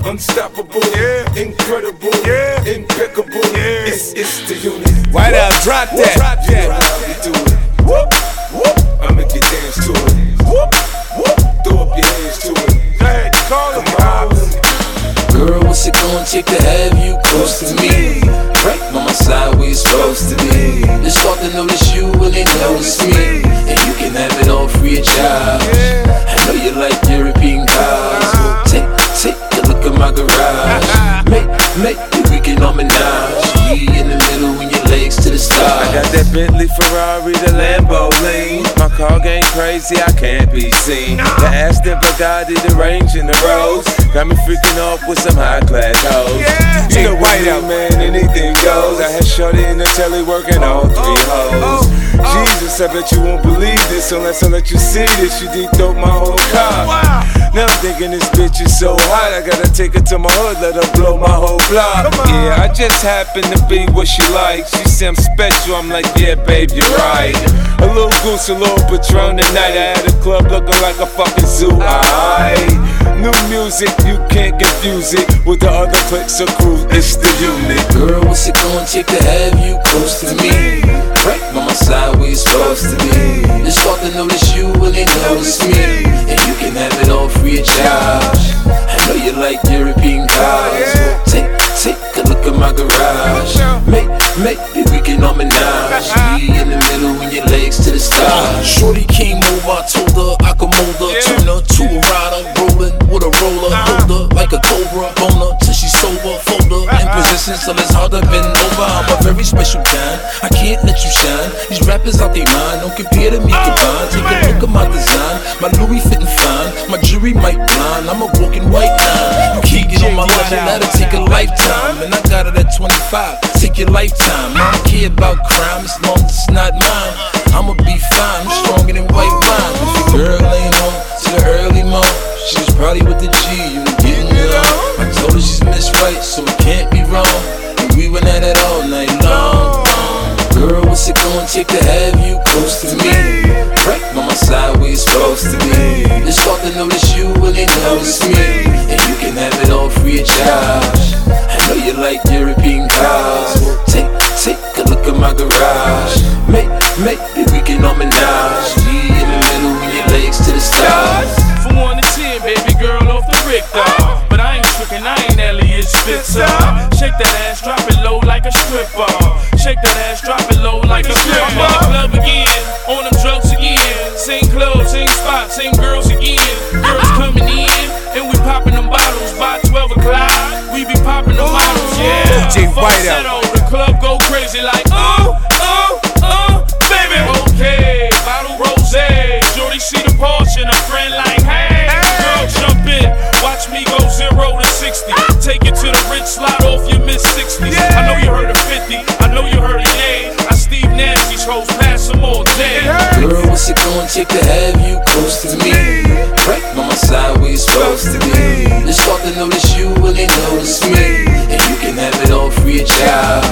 unstoppable, incredible, impeccable. It's the unit. Right out, drop that. You do it. I make you dance to it. Throw up your hands to it. Hey, call them out. Girl, what's it gonna take to have you close to me? Right by my side where you're supposed to be. They start to notice you when they notice me, and you can have it all free of charge. I know you like European cars. Take a look at my garage. Maybe we can harmonize. We in the middle when your legs to the stars. I got that Bentley, Ferrari, the Lamborghini. My car game crazy, I can't be seen. The Aston, Bugatti, the Range and the Rolls got me freaking off with some high class hoes. You know, white out, man, anything goes. I had shorty in the telly working all 3 hoes. Jesus, I bet you won't believe this unless I let you see this. You deep-throat my whole car. Now I'm thinking this bitch is so hot, I gotta take her to my hood, let her blow my whole block. Yeah, I just happen to be what she likes. She said I'm special, I'm like, yeah, babe, you're right. A little goose, a little Patron tonight. I had a club looking like a fucking zoo. New music, you can't confuse it with the other cliques or crews. It's the unit. Girl, what's it gonna take to have you close to me? Right by my side where you're supposed to be. They start to notice you when they notice me, and you can have it all free of charge. I know you like European cars. Take a look at my garage. Maybe we can harmonize. We in the middle when your legs to the stars. Shorty came over, I told her I could mold her. Turn her to a rider, rolling with a roller. Hold her like a cobra, bone her till she's sober. Fold her in position till it's hard to bend over. I'm a very special kind, I can't let you shine. These rappers out they mind, don't compare to me combined. Take a look at my design, my Louis fitting fine. My jewelry might blind, I'm a walking white line. You can't get on my level, that'll take a lifetime. And I got it at 25, take your lifetime. I don't care about crime as long as it's not mine. I'ma be fine, I'm stronger than white wine. If your girl ain't home to the early morning, she was probably with the G, you were getting it on. I told her she's Miss Right, so it can't be wrong. And we went at it all night long. Girl, what's it gonna take to have you close to me? Right by my side where you're supposed to be. They start to notice you when they notice me, and you can have it all free of charge. I know you like European cars. Take a look at my garage. Maybe we can harmonize. We in the middle when your legs to the stars. From 1 to 10, baby girl off the Richter. But I ain't tricking, I ain't Elliot Spitzer. Shake that ass, drop it low like a stripper. Shake that ass, drop it low like a stripper. I'm in the club again, on them drugs again. Same club, same spot, same girls again. Girls coming in, and we popping them bottles. By 12 o'clock, we be popping them bottles, yeah. DJ Whiteout. The club go crazy like, baby. Okay, bottle rosé. Shorty see the Porsche and a friend like, hey. Girl, jump in, watch me go 0 to 60. Take it to the rich, slide off your mid-60s. I know you heard of 50, I know you heard of Ye. I Steve Nasty's hoes, pass them all day. Girl, what's it gonna take to have you close to me? Right by my side where you're supposed to be. They start to notice you when they notice me, and you can have it all free of charge.